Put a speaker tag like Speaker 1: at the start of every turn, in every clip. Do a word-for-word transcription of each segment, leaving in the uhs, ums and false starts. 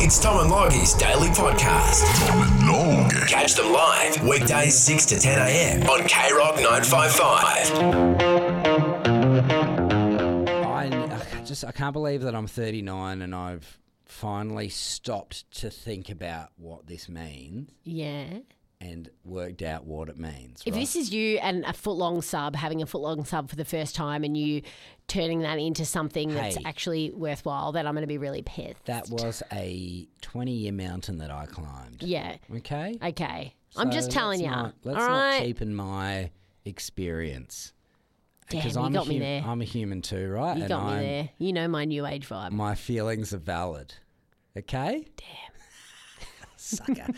Speaker 1: It's Tom and Loggie's daily podcast.
Speaker 2: Tom and Log.
Speaker 1: Catch them live weekdays six to ten a.m. on K Rock nine five five.
Speaker 3: I just I can't believe that I'm thirty-nine and I've finally stopped to think about what this means
Speaker 4: Yeah.
Speaker 3: and worked out what it means.
Speaker 4: If
Speaker 3: right?
Speaker 4: this is you and a foot-long sub, having a foot-long sub for the first time and you turning that into something that's
Speaker 3: Hey.
Speaker 4: actually worthwhile, then I'm going to be really pissed.
Speaker 3: That was a twenty-year mountain that I climbed.
Speaker 4: Yeah.
Speaker 3: Okay?
Speaker 4: Okay. I'm
Speaker 3: So
Speaker 4: just telling
Speaker 3: let's
Speaker 4: you.
Speaker 3: not- Let's
Speaker 4: all
Speaker 3: not
Speaker 4: right?
Speaker 3: cheapen my experience.
Speaker 4: Damn,
Speaker 3: Because
Speaker 4: you
Speaker 3: I'm,
Speaker 4: got
Speaker 3: a
Speaker 4: me
Speaker 3: hum-
Speaker 4: there.
Speaker 3: I'm a human too, right?
Speaker 4: You
Speaker 3: and
Speaker 4: got me
Speaker 3: I'm,
Speaker 4: there. You know my new age vibe.
Speaker 3: My feelings are valid. Okay?
Speaker 4: Damn.
Speaker 3: Sucker.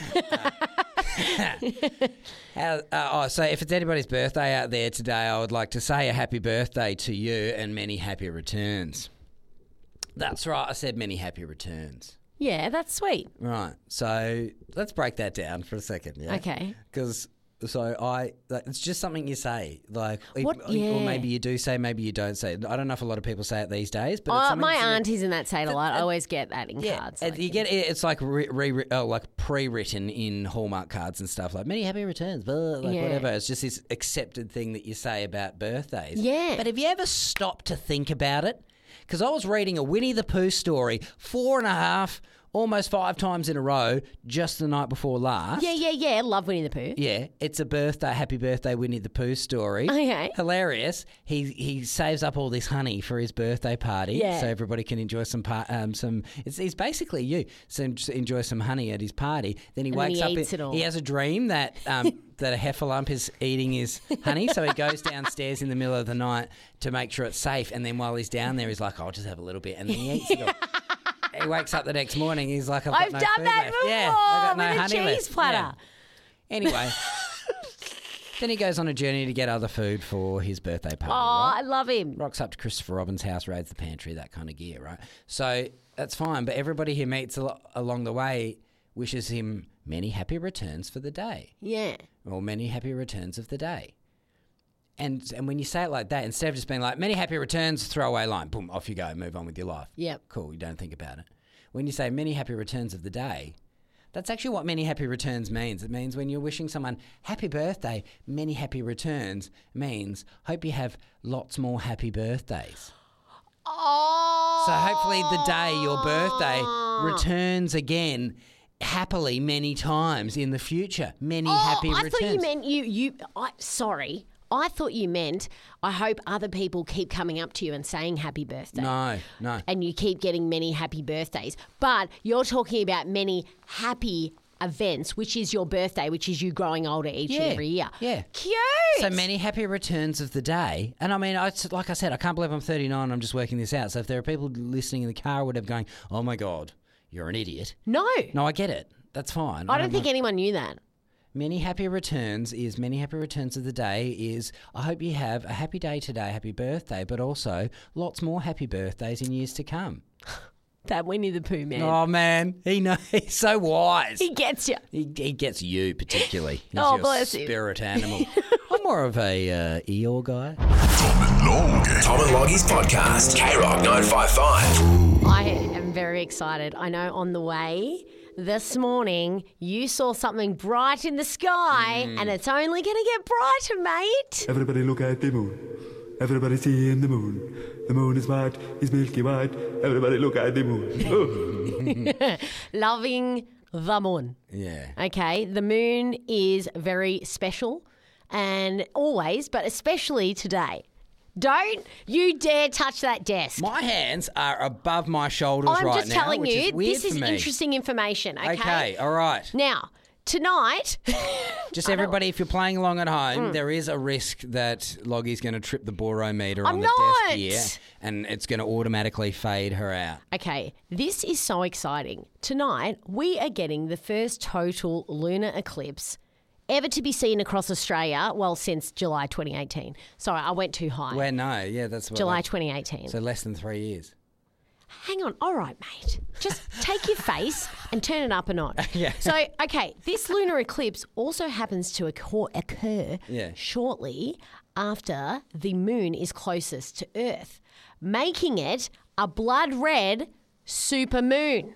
Speaker 3: How, uh, oh, so if it's anybody's birthday out there today, I would like to say a happy birthday to you and many happy returns. That's right, I said many happy returns.
Speaker 4: Yeah, that's sweet.
Speaker 3: Right, so let's break that down for a second. Yeah?
Speaker 4: Okay.
Speaker 3: Because so I, like, it's just something you say, like,
Speaker 4: What?
Speaker 3: or, or
Speaker 4: Yeah.
Speaker 3: maybe you do say, maybe you don't say. I don't know if a lot of people say it these days, but it's
Speaker 4: Oh,
Speaker 3: something
Speaker 4: my
Speaker 3: that-
Speaker 4: auntie's in that say it a lot. I always get that in
Speaker 3: Yeah,
Speaker 4: cards.
Speaker 3: and
Speaker 4: like
Speaker 3: you
Speaker 4: in-
Speaker 3: get it, it's like re, re, oh, like pre-written in Hallmark cards and stuff, like many happy returns, blah, like
Speaker 4: Yeah.
Speaker 3: whatever. It's just this accepted thing that you say about birthdays.
Speaker 4: Yeah.
Speaker 3: But have you ever stopped to think about it? Because I was reading a Winnie the Pooh story four and a half, almost five times in a row, just the night before last.
Speaker 4: Yeah, yeah, yeah. Love Winnie the Pooh.
Speaker 3: Yeah, it's a birthday, happy birthday Winnie the Pooh story.
Speaker 4: Okay.
Speaker 3: Hilarious. He he saves up all this honey for his birthday party,
Speaker 4: Yeah.
Speaker 3: so everybody can enjoy some par- um some. It's, it's basically you. So just enjoy some honey at his party. Then he
Speaker 4: And then
Speaker 3: wakes
Speaker 4: he
Speaker 3: up.
Speaker 4: eats it all.
Speaker 3: He has a dream that um that a heffalump is eating his honey, so he goes downstairs in the middle of the night to make sure it's safe. And then while he's down there, he's like, "I'll just have a little bit," and then he eats it all. He wakes up the next morning. He's like, "I've, got
Speaker 4: I've
Speaker 3: no
Speaker 4: done
Speaker 3: food
Speaker 4: that
Speaker 3: left."
Speaker 4: before
Speaker 3: Yeah, I got no
Speaker 4: with a
Speaker 3: honey
Speaker 4: cheese
Speaker 3: left.
Speaker 4: platter.
Speaker 3: Yeah. Anyway, then he goes on a journey to get other food for his birthday party.
Speaker 4: Oh,
Speaker 3: right?
Speaker 4: I love him.
Speaker 3: Rocks up to Christopher Robin's house, raids the pantry, that kind of gear, right? So that's fine. But everybody he meets al- along the way wishes him many happy returns for the day,
Speaker 4: Yeah.
Speaker 3: or many happy returns of the day. And and when you say it like that, instead of just being like, many happy returns, throwaway line, boom, off you go, move on with your life.
Speaker 4: Yep.
Speaker 3: Cool, you don't think about it. When you say many happy returns of the day, that's actually what many happy returns means. It means when you're wishing someone happy birthday, many happy returns means hope you have lots more happy birthdays.
Speaker 4: Oh.
Speaker 3: So hopefully the day your birthday returns again happily many times in the future. Many happy
Speaker 4: I
Speaker 3: returns.
Speaker 4: thought you meant you. You. I, sorry. I thought you meant I hope other people keep coming up to you and saying happy birthday.
Speaker 3: No, no.
Speaker 4: And you keep getting many happy birthdays. But you're talking about many happy events, which is your birthday, which is you growing older each
Speaker 3: Yeah,
Speaker 4: and every year.
Speaker 3: yeah.
Speaker 4: Cute.
Speaker 3: So many happy returns of the day. And I mean, I, like I said, I can't believe I'm thirty-nine. I'm just working this out. So if there are people listening in the car or whatever going, oh my God, you're an idiot.
Speaker 4: No.
Speaker 3: No, I get it. That's fine.
Speaker 4: I don't think
Speaker 3: mind.
Speaker 4: anyone knew that.
Speaker 3: Many happy returns is many happy returns of the day is I hope you have a happy day today, happy birthday, but also lots more happy birthdays in years to come.
Speaker 4: That Winnie the Pooh man.
Speaker 3: Oh man, he know he's so wise.
Speaker 4: He gets you.
Speaker 3: He, he gets you particularly. He's
Speaker 4: Oh,
Speaker 3: your
Speaker 4: bless him.
Speaker 3: spirit animal. I'm more of a uh, Eeyore guy.
Speaker 2: Tom and Log.
Speaker 1: Tom and Loggie's podcast. K Rock nine five five.
Speaker 4: I am very excited. I know on the way this morning you saw something bright in the sky and it's only going to get brighter, mate.
Speaker 5: Everybody look at the moon. Everybody seeing the moon. The moon is white, is milky white. Everybody look at the moon. Oh.
Speaker 4: Loving the moon.
Speaker 3: Yeah.
Speaker 4: Okay, the moon is very special and always, but especially today. Don't you dare touch that desk.
Speaker 3: My hands are above my shoulders
Speaker 4: I'm
Speaker 3: right
Speaker 4: just
Speaker 3: now,
Speaker 4: telling
Speaker 3: which
Speaker 4: you,
Speaker 3: is weird
Speaker 4: this is
Speaker 3: for me.
Speaker 4: interesting information, okay?
Speaker 3: Okay, all right.
Speaker 4: Now, tonight...
Speaker 3: Just everybody, if you're playing along at home, there is a risk that Loggie's going to trip the borometer
Speaker 4: I'm
Speaker 3: on the
Speaker 4: not.
Speaker 3: desk here, and it's going to automatically fade her out.
Speaker 4: Okay, this is so exciting. Tonight, we are getting the first total lunar eclipse ever to be seen across Australia, well, since July twenty eighteen. Sorry, I went too high.
Speaker 3: Well, no, yeah, that's what.
Speaker 4: July
Speaker 3: like-
Speaker 4: twenty eighteen.
Speaker 3: So less than three years.
Speaker 4: Hang on. All right, mate. Just take your face and turn it up a notch.
Speaker 3: Yeah.
Speaker 4: So, okay, this lunar eclipse also happens to occur, occur
Speaker 3: Yeah.
Speaker 4: shortly after the moon is closest to Earth, making it a blood red supermoon.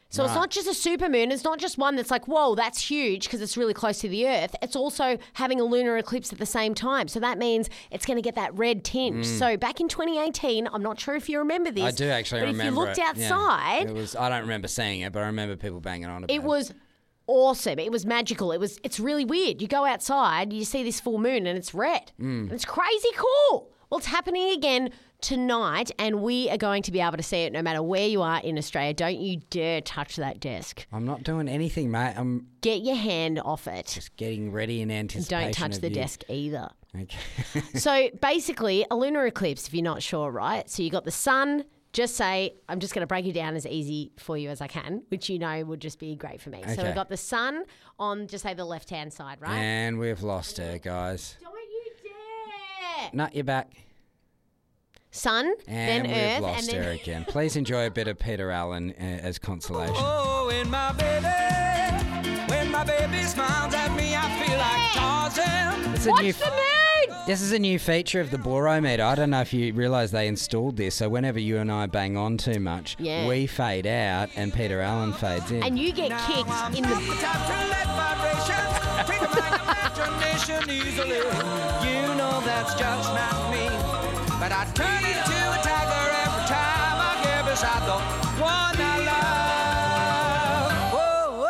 Speaker 4: So it's
Speaker 3: Right.
Speaker 4: not just a supermoon. It's not just one that's like, whoa, that's huge because it's really close to the Earth. It's also having a lunar eclipse at the same time. So that means it's going to get that red tinge. So back in twenty eighteen, I'm not sure if you remember this.
Speaker 3: I do actually
Speaker 4: but
Speaker 3: remember
Speaker 4: if you looked
Speaker 3: it. Yeah.
Speaker 4: outside,
Speaker 3: It was. I don't remember seeing it, but I remember people banging on about it.
Speaker 4: it was awesome. It was magical. It was. It's really weird. You go outside, you see this full moon, and it's red.
Speaker 3: Mm.
Speaker 4: And it's crazy cool. Well, it's happening again tonight, and we are going to be able to see it no matter where you are in Australia. Don't you dare touch that desk.
Speaker 3: I'm not doing anything, mate. I'm
Speaker 4: Get your hand off it.
Speaker 3: just getting ready in anticipation.
Speaker 4: Don't touch
Speaker 3: of
Speaker 4: the
Speaker 3: you.
Speaker 4: desk either.
Speaker 3: Okay.
Speaker 4: So basically, a lunar eclipse, if you're not sure, right? So you got the sun. Just say, I'm just going to break it down as easy for you as I can, which you know would just be great for me. So
Speaker 3: Okay.
Speaker 4: we've got the sun on, just say, the left-hand side, right?
Speaker 3: And we've lost her, guys.
Speaker 4: Don't you dare!
Speaker 3: Nut, you're back.
Speaker 4: Sun,
Speaker 3: And
Speaker 4: then
Speaker 3: we've
Speaker 4: Earth,
Speaker 3: lost
Speaker 4: and then
Speaker 3: her again. Please enjoy a bit of Peter Allen uh, as consolation.
Speaker 6: Oh, when my baby, when my baby smiles at me, I feel like Tarzan.
Speaker 3: It's a
Speaker 4: watch
Speaker 3: new
Speaker 4: the moon!
Speaker 3: This is a new feature of the Borometer. I don't know if you realise they installed this. So whenever you and I bang on too much,
Speaker 4: Yeah.
Speaker 3: we fade out and Peter Allen fades in.
Speaker 4: And you get kicked in the...
Speaker 6: The type to let vibrations treat my imagination easily. You know that's just not me. But I turn into a tiger every time I get beside the one I love. Whoa,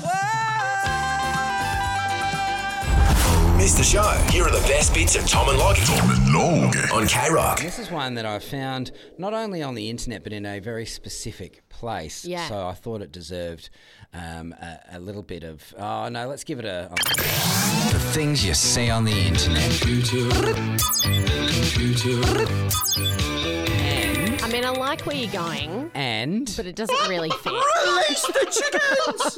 Speaker 6: whoa, whoa.
Speaker 1: Missed the show? Here are the best bits of Tom and Lockie
Speaker 2: Tom and Logan.
Speaker 1: on K-Rock.
Speaker 3: This is one that I found not only on the internet but in a very specific place.
Speaker 4: Yeah.
Speaker 3: So I thought it deserved um, a, a little bit of. Oh no, let's give it a. The things you see on the internet.
Speaker 4: I mean, I like where you're going,
Speaker 3: And
Speaker 4: but it doesn't really fit.
Speaker 6: Release the chickens!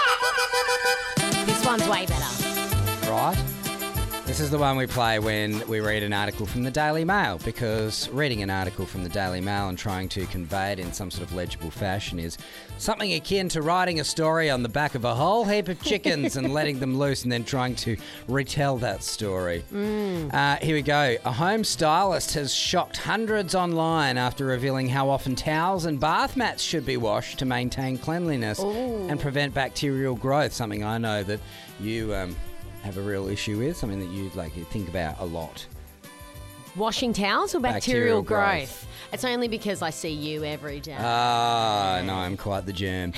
Speaker 4: This one's way better.
Speaker 3: right. This is the one we play when we read an article from the Daily Mail, because reading an article from the Daily Mail and trying to convey it in some sort of legible fashion is something akin to writing a story on the back of a whole heap of chickens and letting them loose and then trying to retell that story. Mm. Uh, here we go. A home stylist has shocked hundreds online after revealing how often towels and bath mats should be washed to maintain cleanliness and prevent bacterial growth, something I know that you... Um, have a real issue with, something that you like you think about a lot.
Speaker 4: Washing towels or
Speaker 3: Bacterial
Speaker 4: bacterial,
Speaker 3: growth.
Speaker 4: growth? It's only because I see you every day.
Speaker 3: Ah, no, I'm quite the germ.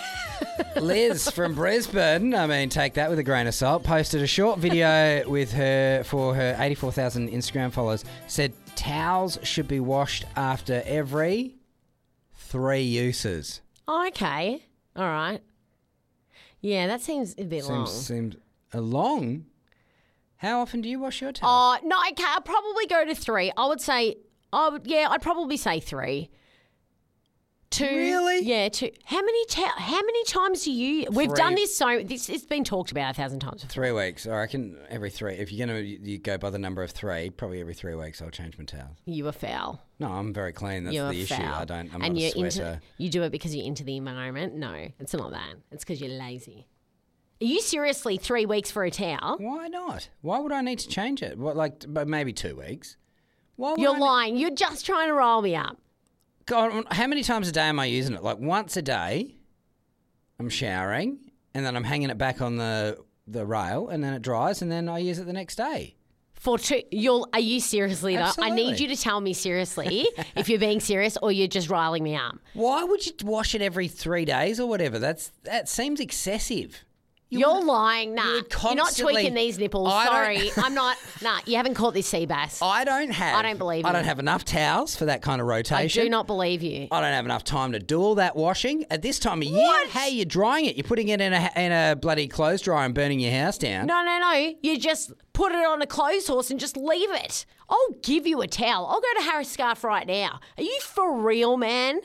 Speaker 3: Liz from Brisbane, I mean, take that with a grain of salt, posted a short video with her for her eighty-four thousand Instagram followers, said towels should be washed after every three uses.
Speaker 4: Oh, okay. All right. Yeah, that seems a bit long.
Speaker 3: Seems, seems a long. How often do you wash your towels?
Speaker 4: Oh, no, okay. I'd probably go to three. I would say, I would, yeah, I'd probably say three. Two.
Speaker 3: Really?
Speaker 4: Yeah, two. How many ta- How many times do you? We've
Speaker 3: Three.
Speaker 4: done this so. This it's been talked about a thousand times before.
Speaker 3: Three weeks. I reckon every three. If you're going to you go by the number of three, probably every three weeks I'll change my towels.
Speaker 4: You are foul.
Speaker 3: No, I'm very clean. That's
Speaker 4: You're
Speaker 3: the issue.
Speaker 4: foul.
Speaker 3: I don't. I'm
Speaker 4: and
Speaker 3: not a
Speaker 4: you're
Speaker 3: sweater.
Speaker 4: into. You do it because you're into the environment. No, it's not that. It's because you're lazy. Are you seriously three weeks for a towel?
Speaker 3: Why not? Why would I need to change it? What, like, but maybe two weeks. Why would
Speaker 4: You're
Speaker 3: I
Speaker 4: lying. You're just trying to roll me up.
Speaker 3: God, how many times a day am I using it? Like once a day, I'm showering, and then I'm hanging it back on the the rail, and then it dries, and then I use it the next day.
Speaker 4: For two, you'll. Are you seriously? Though? I
Speaker 3: Absolutely.
Speaker 4: need you to tell me seriously if you're being serious or you're just riling me up.
Speaker 3: Why would you wash it every three days or whatever? That's that seems excessive. You
Speaker 4: You're
Speaker 3: would-
Speaker 4: lying. Nah,
Speaker 3: you
Speaker 4: you
Speaker 3: would
Speaker 4: are not
Speaker 3: constantly-
Speaker 4: tweaking these nipples.
Speaker 3: I don't-
Speaker 4: Sorry, I'm not. Nah, you haven't caught this sea bass.
Speaker 3: I don't have.
Speaker 4: I don't believe
Speaker 3: I
Speaker 4: you.
Speaker 3: don't have enough towels for that kind of
Speaker 4: I
Speaker 3: rotation.
Speaker 4: do not believe you.
Speaker 3: I don't have enough time to do all that washing at this time of year.
Speaker 4: What?
Speaker 3: Hey, you're drying it. You're putting it in a in a bloody clothes dryer and burning your house down.
Speaker 4: No, no, no. You just put it on a clothes horse and just leave it. I'll give you a towel. I'll go to Harris Scarf right now. Are you for real, man?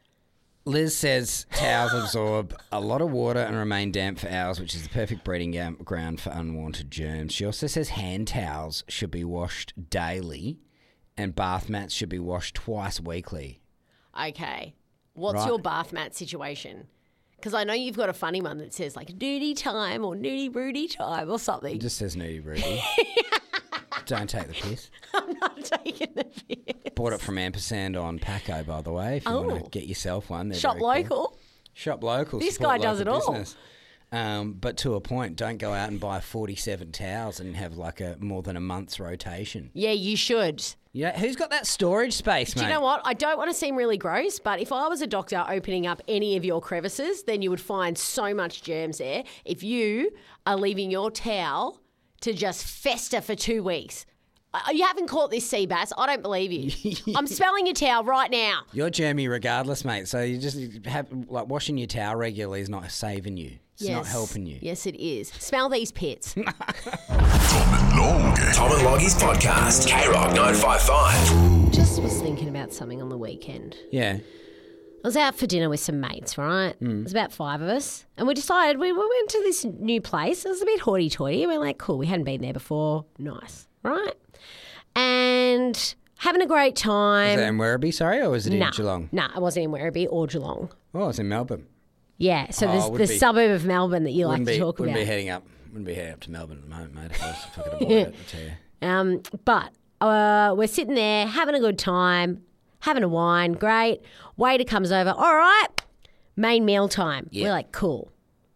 Speaker 3: Liz says towels absorb a lot of water and remain damp for hours, which is the perfect breeding gam- ground for unwanted germs. She also says hand towels should be washed daily and bath mats should be washed twice weekly.
Speaker 4: Okay. What's
Speaker 3: Right.
Speaker 4: your bath mat situation? Because I know you've got a funny one that says like nudie time or nudie broody time or something.
Speaker 3: It just says nudie broody. Don't take the piss.
Speaker 4: I'm not taking the piss.
Speaker 3: Bought it from Ampersand on Paco, by the way, if you want
Speaker 4: Oh.
Speaker 3: to get yourself one. They're
Speaker 4: Shop
Speaker 3: very cool.
Speaker 4: local.
Speaker 3: Shop local.
Speaker 4: This
Speaker 3: support
Speaker 4: guy does
Speaker 3: local
Speaker 4: it all.
Speaker 3: business. Um, but to a point, don't go out and buy forty-seven towels and have like a more than a month's rotation.
Speaker 4: Yeah, you should.
Speaker 3: Yeah, who's got that storage space,
Speaker 4: Do
Speaker 3: mate?
Speaker 4: you know what? I don't want to seem really gross, but if I was a doctor opening up any of your crevices, then you would find so much germs there. If you are leaving your towel to just fester for two weeks, Uh, you haven't caught this sea bass. I don't believe you. I'm smelling your towel right now.
Speaker 3: You're germy regardless, mate. So you just have like washing your towel regularly is not saving you. It's not helping you.
Speaker 4: Yes, it is. Smell these pits.
Speaker 2: Tom and Logan.
Speaker 1: Tom and Loggy's podcast. K Rock nine five five.
Speaker 4: Just was thinking about something on the weekend.
Speaker 3: Yeah.
Speaker 4: I was out for dinner with some mates, right?
Speaker 3: Mm.
Speaker 4: It was about five of us. And we decided, we, we went to this new place. It was a bit hoity-toity. We were like, cool, we hadn't been there before. Nice, right? And having a great time.
Speaker 3: Was that in Werribee, sorry, or was it
Speaker 4: Nah,
Speaker 3: in Geelong?
Speaker 4: Nah, I wasn't in Werribee or Geelong.
Speaker 3: Oh, it's in Melbourne.
Speaker 4: Yeah, so
Speaker 3: Oh,
Speaker 4: there's
Speaker 3: would
Speaker 4: the
Speaker 3: be-
Speaker 4: suburb of Melbourne that you like
Speaker 3: Wouldn't
Speaker 4: to
Speaker 3: be,
Speaker 4: talk
Speaker 3: wouldn't
Speaker 4: about.
Speaker 3: be heading up. Wouldn't be heading up to Melbourne at the moment, mate. If I was if I could avoid it, I tell you.
Speaker 4: Um, but uh, we're sitting there having a good time, having a wine, great. Waiter comes over, all right, main meal time.
Speaker 3: Yeah.
Speaker 4: We're like, cool.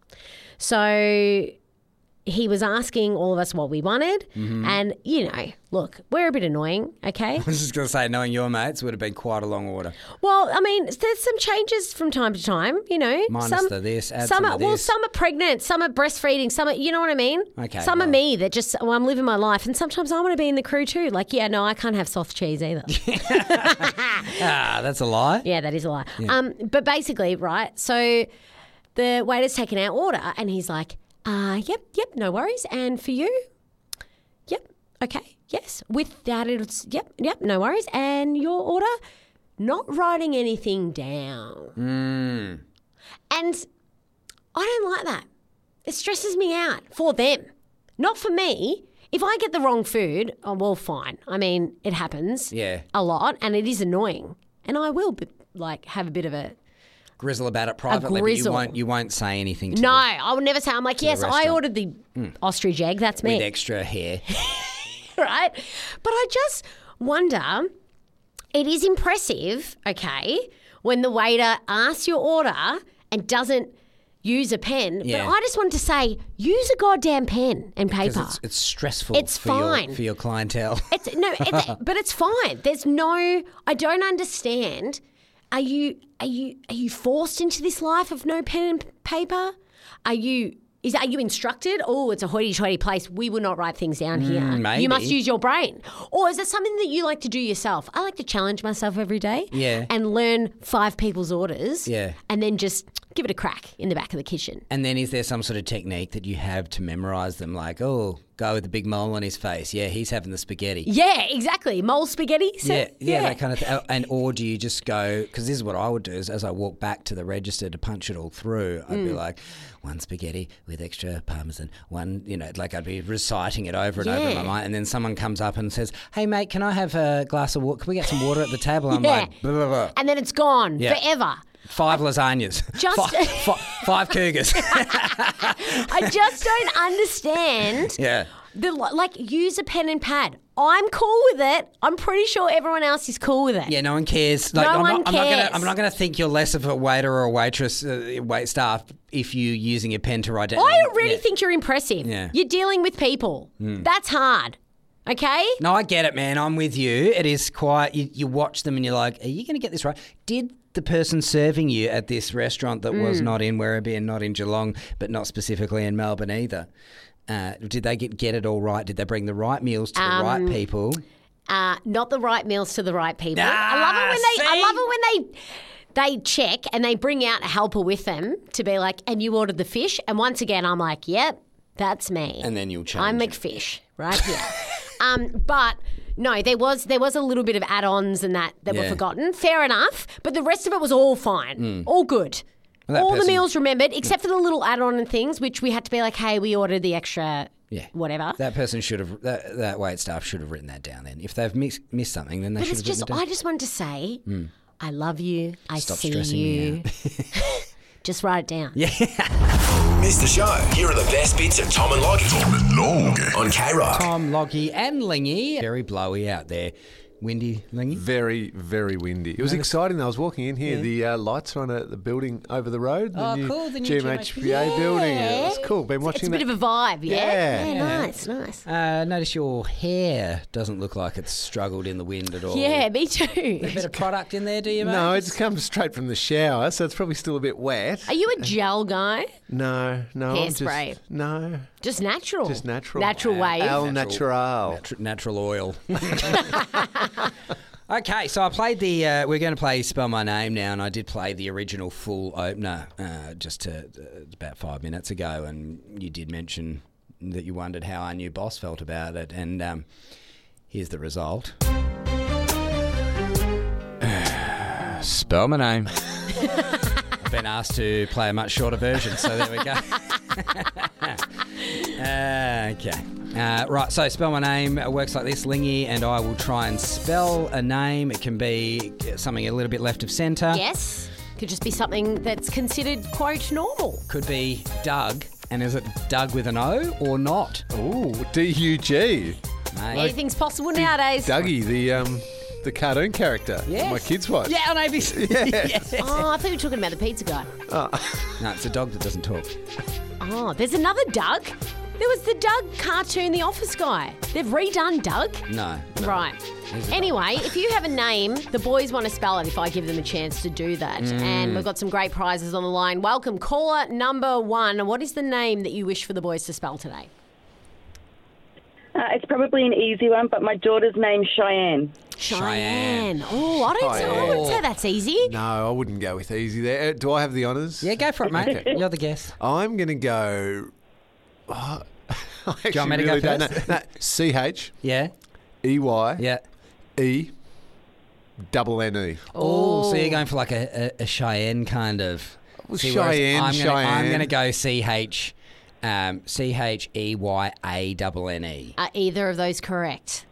Speaker 4: So he was asking all of us what we wanted.
Speaker 3: Mm-hmm.
Speaker 4: And, you know, look, we're a bit annoying, okay?
Speaker 3: I was just going to say, knowing your mates would have been quite a long order.
Speaker 4: Well, I mean, there's some changes from time to time, you know.
Speaker 3: Minus
Speaker 4: some,
Speaker 3: the this, add
Speaker 4: some
Speaker 3: some
Speaker 4: are,
Speaker 3: of
Speaker 4: Well,
Speaker 3: this.
Speaker 4: some are pregnant, some are breastfeeding, some are, you know what I mean?
Speaker 3: Okay,
Speaker 4: Some are
Speaker 3: well.
Speaker 4: me that just, well, I'm living my life. And sometimes I want to be in the crew too. Like, yeah, no, I can't have soft cheese either.
Speaker 3: Ah, that's a lie.
Speaker 4: Yeah, that is a lie. Um, but basically, right, so the waiter's taking our order and he's like, uh, yep, yep, no worries. And for you? Yep, okay, yes. With that, it's, yep, yep, no worries. And your order? Not writing anything down.
Speaker 3: Mm.
Speaker 4: And I don't like that. It stresses me out for them, not for me. If I get the wrong food, oh, well, fine. I mean, it happens
Speaker 3: Yeah.
Speaker 4: a lot and it is annoying. And I will, be, like, have a bit of a...
Speaker 3: Grizzle about it privately, but you
Speaker 4: grizzle.
Speaker 3: won't, you won't say anything to
Speaker 4: No,
Speaker 3: them
Speaker 4: I would never say. I'm like, yes, I
Speaker 3: restaurant.
Speaker 4: ordered the ostrich egg. That's me.
Speaker 3: with extra hair.
Speaker 4: Right? But I just wonder, it is impressive, okay, when the waiter asks your order and doesn't use a pen.
Speaker 3: Yeah.
Speaker 4: But I just wanted to say, use a goddamn pen and
Speaker 3: Because
Speaker 4: paper.
Speaker 3: it's, it's stressful
Speaker 4: It's
Speaker 3: for, your,
Speaker 4: fine.
Speaker 3: for your clientele.
Speaker 4: It's no, it's, but it's fine. There's no. I don't understand. Are you are you are you forced into this life of no pen and paper? Are you is are you instructed? Oh, it's a hoity-toity place. We will not write things down here.
Speaker 3: maybe.
Speaker 4: You must use your brain. Or is it something that you like to do yourself? I like to challenge myself every day.
Speaker 3: Yeah.
Speaker 4: And learn five people's orders.
Speaker 3: Yeah.
Speaker 4: And then just give it a crack in the back of the kitchen.
Speaker 3: And then is there some sort of technique that you have to memorise them? Like, oh, guy with the big mole on his face. Yeah, he's having the spaghetti.
Speaker 4: Yeah, exactly. Mole spaghetti. So,
Speaker 3: Yeah, yeah, that kind of thing. And or do you just go, because this is what I would do, is as I walk back to the register to punch it all through, I'd
Speaker 4: Mm.
Speaker 3: be like, one spaghetti with extra parmesan, one, you know, like I'd be reciting it over and over in
Speaker 4: Yeah.
Speaker 3: my mind. And then someone comes up and says, hey, mate, can I have a glass of water? Can we get some water at the table? I'm
Speaker 4: Yeah.
Speaker 3: like, blah, blah, blah.
Speaker 4: And then it's gone
Speaker 3: Yeah.
Speaker 4: forever.
Speaker 3: Five lasagnas.
Speaker 4: Just-
Speaker 3: five, five, five cougars.
Speaker 4: I just don't understand.
Speaker 3: Yeah.
Speaker 4: The like, use a pen and pad. I'm cool with it. I'm pretty sure everyone else is cool with it.
Speaker 3: Yeah, no one cares. Like,
Speaker 4: No
Speaker 3: I'm
Speaker 4: one
Speaker 3: not, I'm not gonna.
Speaker 4: cares.
Speaker 3: I'm not gonna think you're less of a waiter or a waitress, uh, wait staff, if you're using a pen to write down.
Speaker 4: I really
Speaker 3: Yeah.
Speaker 4: think you're impressive.
Speaker 3: Yeah.
Speaker 4: You're dealing with people. That's hard. Okay?
Speaker 3: No, I get it, man. I'm with you. It is quite. You, you watch them and you're like, are you going to get this right? Did the person serving you at this restaurant that was
Speaker 4: Mm.
Speaker 3: not in Werribee and not in Geelong, but not specifically in Melbourne either? Uh, did they get get it all right? Did they bring the right meals to the
Speaker 4: Um,
Speaker 3: right people?
Speaker 4: Uh, not the right meals to the right people. I
Speaker 3: Ah,
Speaker 4: love it when they. I
Speaker 3: see?
Speaker 4: love it when they. They check and they bring out a helper with them to be like, and you ordered the fish. And once again, I'm like, yep, that's me.
Speaker 3: And then you'll
Speaker 4: I'm
Speaker 3: change it.
Speaker 4: McFish right here. um, but no, there was there was a little bit of add-ons and that that were
Speaker 3: Yeah.
Speaker 4: forgotten. Fair enough, but the rest of it was all fine, all good.
Speaker 3: Well, that
Speaker 4: all the
Speaker 3: person-
Speaker 4: meals remembered, except for the little add-on and things, which we had to be like, hey, we ordered the extra,
Speaker 3: Yeah.
Speaker 4: whatever.
Speaker 3: That person should have. That, that wait staff should have written that down. Then, if they've missed, missed something, then they
Speaker 4: But
Speaker 3: should
Speaker 4: it's
Speaker 3: have
Speaker 4: just,
Speaker 3: written it down.
Speaker 4: I just wanted to say, I love you. I
Speaker 3: Stop
Speaker 4: see
Speaker 3: stressing me
Speaker 4: you. Just write it down.
Speaker 3: Yeah.
Speaker 1: Missed the show? Here are the best bits of Tom and Loggy
Speaker 2: Tom and Logan.
Speaker 1: on K Rock.
Speaker 3: Tom, Loggy and Lingy. Very blowy out there. windy, Lingy?
Speaker 7: Very, very windy. It was exciting. I was walking in here.
Speaker 3: Yeah.
Speaker 7: The uh, lights are on at the building over the road. The
Speaker 3: Oh,
Speaker 7: new
Speaker 3: cool, the new
Speaker 7: G M H B A
Speaker 4: Yeah.
Speaker 7: building. It was cool. Been
Speaker 4: It's
Speaker 7: watching
Speaker 4: a
Speaker 7: that.
Speaker 4: bit of a vibe, yeah?
Speaker 7: Yeah.
Speaker 4: Yeah,
Speaker 3: Yeah.
Speaker 4: nice, nice.
Speaker 3: Uh, notice your hair doesn't look like it's struggled in the wind at all.
Speaker 4: Yeah, me too.
Speaker 3: A bit of product in there, do you, mate?
Speaker 7: no, it's come straight from the shower, so it's probably still a bit wet.
Speaker 4: Are you a gel guy?
Speaker 7: No, no. I'm
Speaker 4: Hairspray.
Speaker 7: Just, no,
Speaker 4: Just natural?
Speaker 7: just natural.
Speaker 4: Natural wave?
Speaker 7: Al natural.
Speaker 3: Natu- natural oil. Okay, so I played the. Uh, we're going to play Spell My Name now, and I did play the original full opener uh, just to, uh, about five minutes ago, and you did mention that you wondered how our new boss felt about it, and um, here's the result. Spell my name. I've been asked to play a much shorter version, so there we go. uh, okay. Uh, right, so spell my name works like this. Lingy and I will try and spell a name. It can be something a little bit left of centre.
Speaker 4: Yes. Could just be something that's considered, quote, normal.
Speaker 3: Could be Doug. And is it Doug with an O or not?
Speaker 7: Ooh, D U G.
Speaker 3: Mate.
Speaker 4: Anything's possible nowadays.
Speaker 7: Dougie, the um, the cartoon character. that
Speaker 3: Yes.
Speaker 7: My kids watch.
Speaker 3: Yeah, on A B C.
Speaker 7: Yes.
Speaker 4: Oh, I thought you were talking about the pizza guy.
Speaker 3: No, it's a dog that doesn't talk.
Speaker 4: Oh, there's another Doug. There was the Doug cartoon, The Office guy. They've redone Doug.
Speaker 3: No.
Speaker 4: Right. Anyway, if you have a name, the boys want to spell it if I give them a chance to do that. And we've got some great prizes on the line. Welcome, caller number one. What is the name that you wish for the boys to spell today?
Speaker 8: Uh, it's probably an easy one, but my daughter's name's Cheyenne.
Speaker 4: Cheyenne. Oh, I don't, say, I wouldn't say that's easy.
Speaker 7: No, I wouldn't go with easy there. Uh, Do I have the honours?
Speaker 3: Yeah, go for it, mate.
Speaker 7: Okay.
Speaker 3: You're the guest.
Speaker 7: I'm going to go. Oh, I actually
Speaker 3: you want me to go
Speaker 7: really don't know.
Speaker 3: first?
Speaker 7: No, C H
Speaker 3: Yeah?
Speaker 7: E Y
Speaker 3: Yeah.
Speaker 7: E double N E.
Speaker 3: Oh, so you're going for like a, a, a Cheyenne kind of.
Speaker 7: Well,
Speaker 3: See, whereas
Speaker 7: Cheyenne,
Speaker 3: I'm gonna, I'm
Speaker 7: Cheyenne.
Speaker 3: going to go C H, um, C H E Y A double N E.
Speaker 4: Are either of those correct?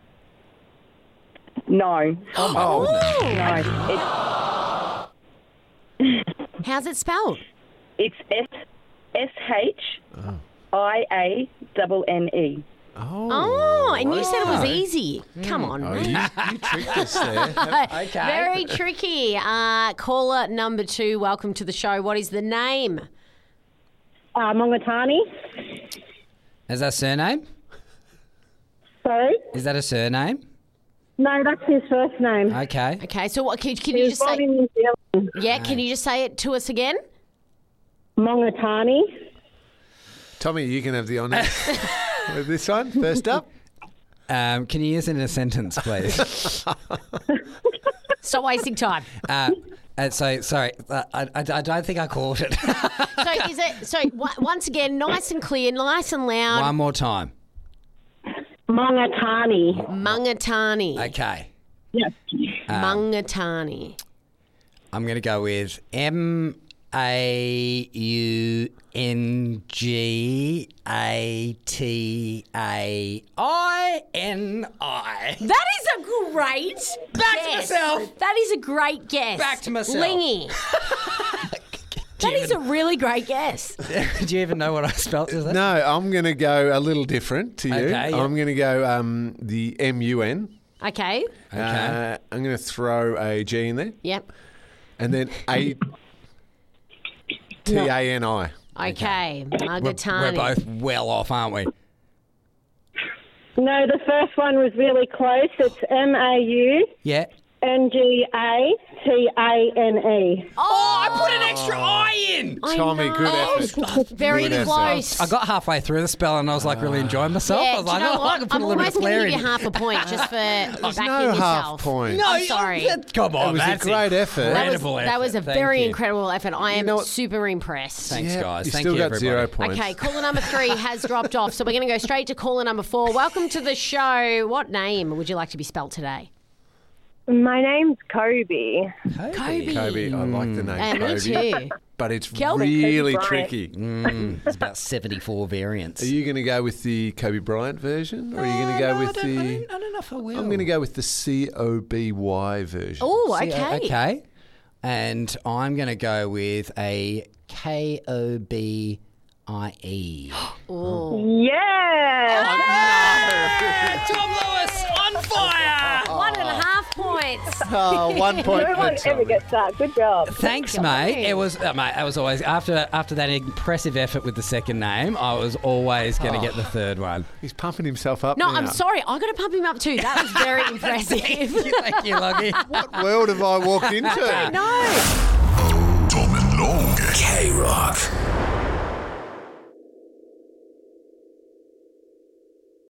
Speaker 8: No.
Speaker 7: Oh,
Speaker 8: No.
Speaker 4: How's it spelled?
Speaker 8: It's it's S S H I A double N E.
Speaker 7: oh.
Speaker 4: Oh, and you said it was
Speaker 7: right.
Speaker 4: easy. Come on,
Speaker 7: Oh,
Speaker 4: mate.
Speaker 7: you, you tricked us there.
Speaker 3: Okay.
Speaker 4: Very tricky. Uh, caller number two, welcome to the show. What is the name?
Speaker 8: Uh, Mongatani.
Speaker 3: Is that a surname?
Speaker 8: Sorry?
Speaker 3: Is that a surname?
Speaker 8: No, that's his first name.
Speaker 3: Okay.
Speaker 4: Okay, so what can, can
Speaker 8: He
Speaker 4: you
Speaker 8: was
Speaker 4: just
Speaker 8: born
Speaker 4: say?
Speaker 8: in New Zealand.
Speaker 4: Yeah, can you just say it to us again?
Speaker 8: Mongatani.
Speaker 7: Tommy, you can have the honours with this one. First up.
Speaker 3: Um, can you use it in a sentence, please?
Speaker 4: Stop wasting time.
Speaker 3: uh, uh, so, sorry, uh, I, I, I don't think I caught it.
Speaker 4: So is it? So w- once again, nice and clear, nice and loud.
Speaker 3: One more time.
Speaker 8: Mongatani.
Speaker 4: Mungatani.
Speaker 3: Okay.
Speaker 8: Yes.
Speaker 4: Mungatani.
Speaker 3: I'm going to go with M A U N G A T A I N I.
Speaker 4: That is a great
Speaker 3: Back to
Speaker 4: guess.
Speaker 3: myself.
Speaker 4: That is a great guess.
Speaker 3: Back to myself.
Speaker 4: Lingy. That is a really great guess.
Speaker 3: Do you even know what I spelt? Is it?
Speaker 7: No, I'm going to go a little different to you.
Speaker 3: Okay, yeah.
Speaker 7: I'm going to go um, the M U N.
Speaker 4: Okay.
Speaker 3: Okay.
Speaker 7: Uh, I'm going to throw a G in there.
Speaker 4: Yep.
Speaker 7: And then A T A N I.
Speaker 4: Okay.
Speaker 3: we're,
Speaker 4: Mungatani.
Speaker 3: we're both well off, aren't we?
Speaker 8: No, the first one was really close. It's M A U
Speaker 3: Yeah.
Speaker 8: N G A T A N E.
Speaker 3: Oh, I put an extra I in.
Speaker 4: I
Speaker 7: Tommy,
Speaker 4: know.
Speaker 7: good effort.
Speaker 4: Very
Speaker 7: Good effort.
Speaker 4: close.
Speaker 3: I got halfway through the spell and I was like really enjoying myself.
Speaker 4: Yeah,
Speaker 3: I was
Speaker 4: do you
Speaker 3: like,
Speaker 4: know
Speaker 3: oh, I
Speaker 4: what?
Speaker 3: can put
Speaker 4: I'm
Speaker 3: a little bit
Speaker 4: almost
Speaker 3: of
Speaker 4: going
Speaker 3: flair
Speaker 4: to give
Speaker 3: in.
Speaker 4: you half a point just for backing
Speaker 7: No
Speaker 4: yourself.
Speaker 7: half point.
Speaker 3: No,
Speaker 4: I'm sorry.
Speaker 3: Come on,
Speaker 7: It was a
Speaker 3: that's
Speaker 7: great effort.
Speaker 4: That was,
Speaker 3: incredible
Speaker 4: that was a
Speaker 3: effort. Thank
Speaker 4: very
Speaker 3: you.
Speaker 4: incredible effort. I am
Speaker 7: know what?
Speaker 4: super impressed.
Speaker 3: Thanks,
Speaker 7: Yeah,
Speaker 3: guys.
Speaker 7: You
Speaker 3: Thank
Speaker 7: still
Speaker 3: you,
Speaker 7: got
Speaker 3: everybody.
Speaker 7: zero points.
Speaker 4: Okay, caller number three has dropped off, so we're going to go straight to caller number four. Welcome to the show. What name would you like to be spelt today?
Speaker 8: My name's Kobe.
Speaker 4: Kobe.
Speaker 7: Kobe, I like the name
Speaker 4: Uh, me
Speaker 7: Kobe.
Speaker 4: too.
Speaker 7: But it's
Speaker 4: Kelvin.
Speaker 7: really
Speaker 8: Kobe Bryant.
Speaker 7: tricky.
Speaker 3: Mm, there's about seventy-four variants.
Speaker 7: Are you going to go with the Kobe Bryant version, or are you going to go
Speaker 3: No, I
Speaker 7: with
Speaker 3: don't- I
Speaker 7: the?
Speaker 3: don't, I don't know if I will.
Speaker 7: I'm going to go with the C O B Y version.
Speaker 4: Oh,
Speaker 3: See,
Speaker 4: okay.
Speaker 3: Okay. And I'm going to go with a K O B I E.
Speaker 8: Yeah.
Speaker 3: Tom Lewis on fire!
Speaker 4: One and a half points.
Speaker 7: Oh, one point.
Speaker 8: No one
Speaker 7: for
Speaker 8: ever
Speaker 7: Tommy.
Speaker 8: gets that. Good job.
Speaker 3: Thanks, mate. It was, uh, mate. I was always after after that impressive effort with the second name. I was always going to
Speaker 7: Oh.
Speaker 3: get the third one.
Speaker 7: He's pumping himself up
Speaker 4: No,
Speaker 7: now.
Speaker 4: I'm sorry. I got to pump him up too. That was very impressive.
Speaker 3: Thank you, Loggy.
Speaker 7: What world have I walked into?
Speaker 4: No.
Speaker 2: Tom and Logie.
Speaker 1: K Rock.